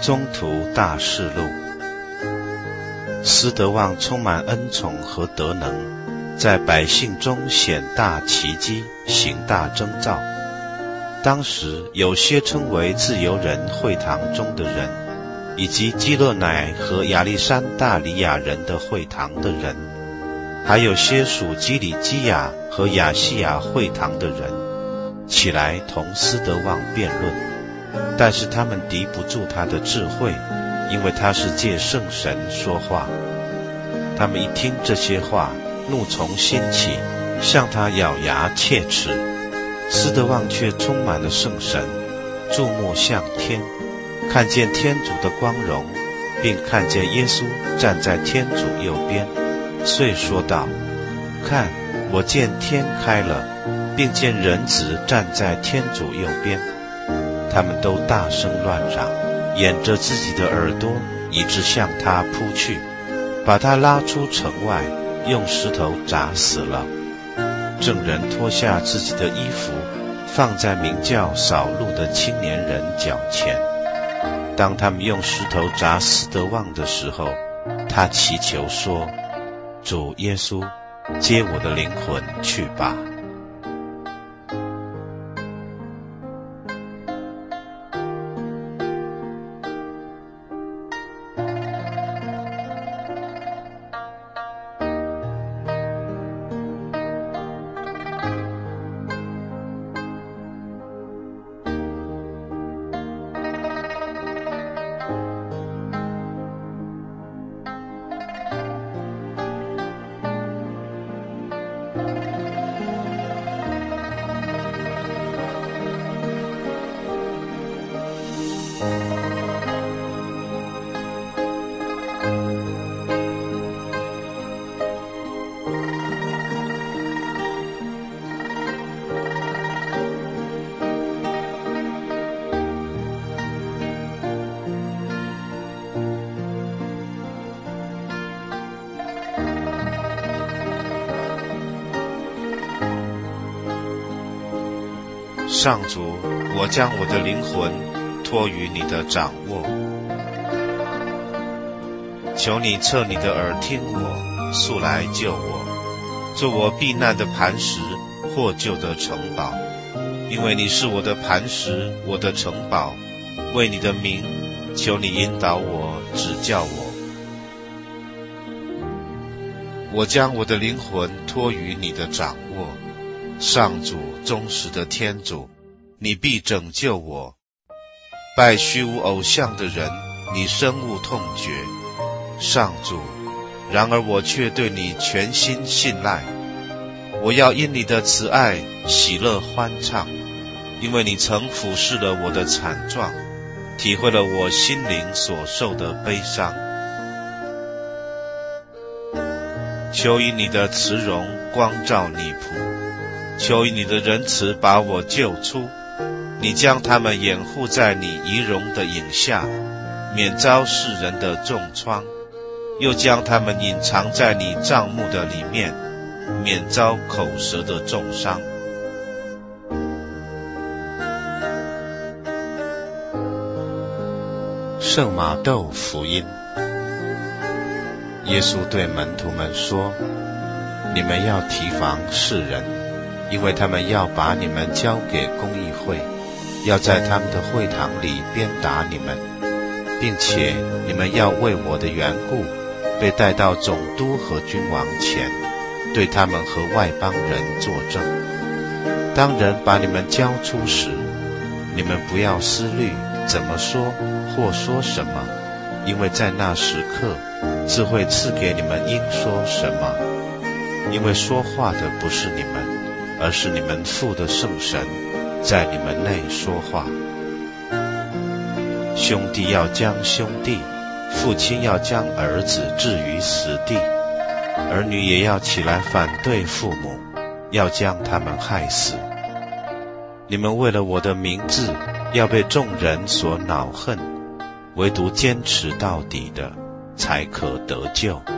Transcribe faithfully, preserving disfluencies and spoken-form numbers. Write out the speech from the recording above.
中途大事录。斯德旺充满恩宠和德能，在百姓中显大奇迹，行大征兆。当时有些称为自由人会堂中的人，以及基勒乃和亚历山大里亚人的会堂的人，还有些属基里基亚和亚细亚会堂的人，起来同斯德旺辩论，但是他们敌不住他的智慧，因为他是借圣神说话。他们一听这些话，怒从心起，向他咬牙切齿。斯德旺却充满了圣神，注目向天，看见天主的光荣，并看见耶稣站在天主右边，遂说道：看，我见天开了，并见人子站在天主右边。他们都大声乱嚷，掩着自己的耳朵，以致向他扑去，把他拉出城外，用石头砸死了。证人脱下自己的衣服，放在名叫扫路的青年人脚前。当他们用石头砸斯德旺的时候，他祈求说：主耶稣，接我的灵魂去吧。上主，我将我的灵魂托于你的掌握，求你侧你的耳听我，速来救我，做我避难的磐石，获救的城堡。因为你是我的磐石，我的城堡，为你的名，求你引导我，指教我。我将我的灵魂托于你的掌握，上主，忠实的天主，你必拯救我。拜虚无偶像的人，你深恶痛绝。上主，然而我却对你全心信赖。我要因你的慈爱喜乐欢唱，因为你曾俯视了我的惨状，体会了我心灵所受的悲伤。求以你的慈容光照你仆，求以你的仁慈把我救出。你将他们掩护在你仪容的影下，免遭世人的重创，又将他们隐藏在你帐幕的里面，免遭口舌的重伤。圣马窦福音。耶稣对门徒们说：你们要提防世人，因为他们要把你们交给公议会，要在他们的会堂里鞭打你们，并且你们要为我的缘故被带到总督和君王前，对他们和外邦人作证。当人把你们交出时，你们不要思虑怎么说或说什么，因为在那时刻自会赐给你们应说什么。因为说话的不是你们，而是你们父的圣神在你们内说话。兄弟要将兄弟，父亲要将儿子置于死地，儿女也要起来反对父母，要将他们害死。你们为了我的名字要被众人所恼恨，唯独坚持到底的才可得救。